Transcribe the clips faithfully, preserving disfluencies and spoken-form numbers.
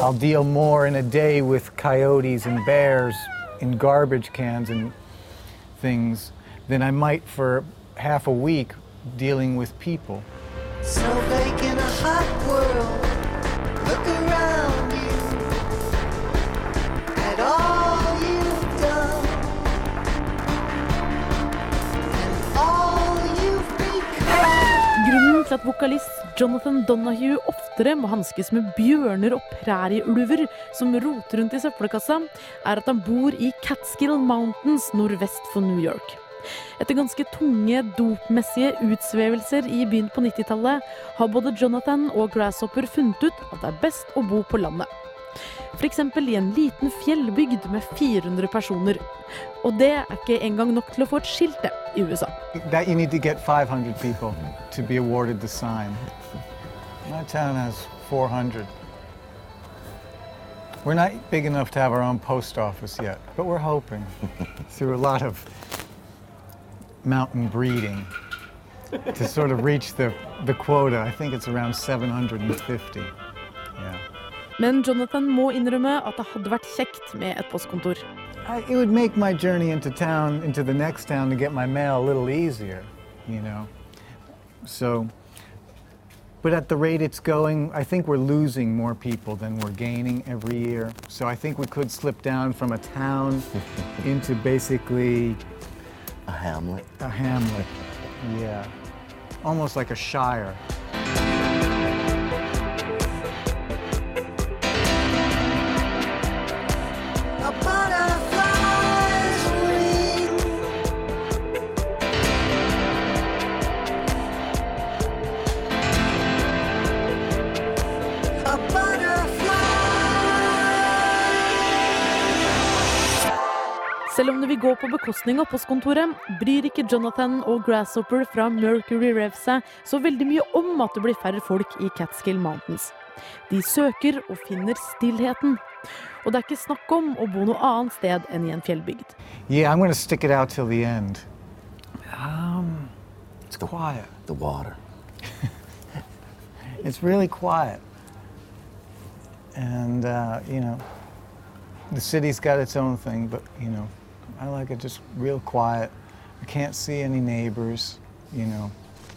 I'll deal more in a day with coyotes and bears in garbage cans and things than I might for half a week dealing with people. Snowflake in a hot world, look around you at all you've done and all you've become. Grunnen til at vokalist Jonathan Donahue oftere må hanskes med bjørner og prærieulver som roter rundt i søppelkassa, er at han bor i Catskill Mountains nordvest for New York. Etter ganske tunge, dopmessige utsvevelser i byen på nittitallet har både Jonathan og Grasshopper funnet ut at det er best å bo på landet. For eksempel i en liten fjellbygd med fire hundre personer. Og det er ikke engang nok til å få et skilte i U S A. That you need to get five hundred people to be awarded the sign. My town has four hundred. We're not big enough to have our own post office yet, but we're hoping through a lot of mountain breeding to sort of reach the, the quota. I think it's around seven hundred fifty. Yeah. Men Jonathan må innrømme at det hadde vært kjekt med et postkontor. I, it would make my journey into town, into the next town to get my mail a little easier, you know. So, but at the rate it's going, I think we're losing more people than we're gaining every year. So I think we could slip down from a town into basically a hamlet. A hamlet, yeah. Almost like a shire. Selv om det vil gå på bekostning av postkontoret, bryr ikke Jonathan og Grasshopper fra Mercury Rev seg så veldig mye om at det blir færre folk i Catskill Mountains. De søker og finner stillheten. Og det er ikke snakk om å bo noe annet sted enn i en fjellbygd. Yeah, I'm going to stick it out till the end. Um, it's quiet. The water. It's really quiet. And, uh, you know, the city's got its own thing, but, you know, I like it just real quiet. I can't see any neighbors, you know.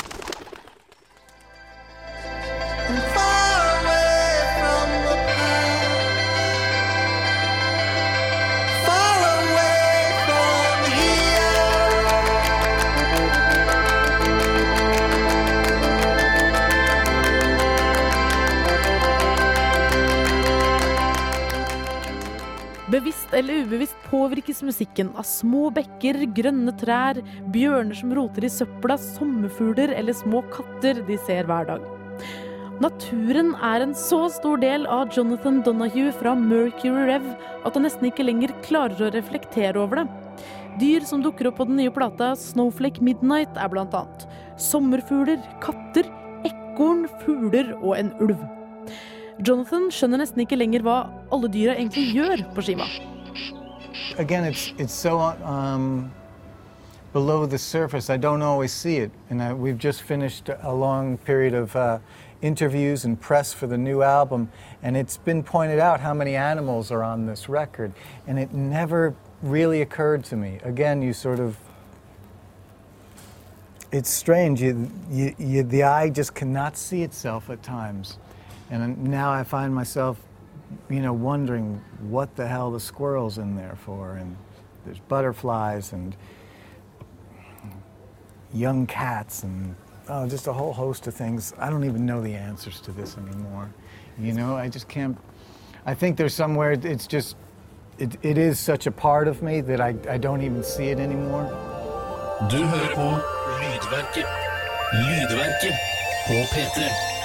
Bevisst eller ubevisst påvirkes musikken av små bekker, grønne trær, bjørner som roter i søpla, sommerfugler eller små katter de ser hver dag. Naturen er en så stor del av Jonathan Donahue fra Mercury Rev at han nesten ikke lenger klarer å reflektere over det. Dyr som dukker opp på den nye plata Snowflake Midnight er blant annet sommerfugler, katter, ekorn, fugler og en ulv. Jonathan skjønner nesten ikke lenger hva alle dyra egentlig gjør på skiva. Again, it's it's so um, below the surface. I don't always see it, and I, we've just finished a long period of uh, interviews and press for the new album, and it's been pointed out how many animals are on this record, and it never really occurred to me. Again, you sort of. It's strange. You, you, you, the eye just cannot see itself at times. And now I find myself, you know, wondering what the hell the squirrel's in there for. And there's butterflies and young cats and oh, just a whole host of things. I don't even know the answers to this anymore. You know, I just can't. I think there's somewhere, it's just, it, it is such a part of me that I, I don't even see it anymore. Du hører på Lydverket. Lydverket på P tre.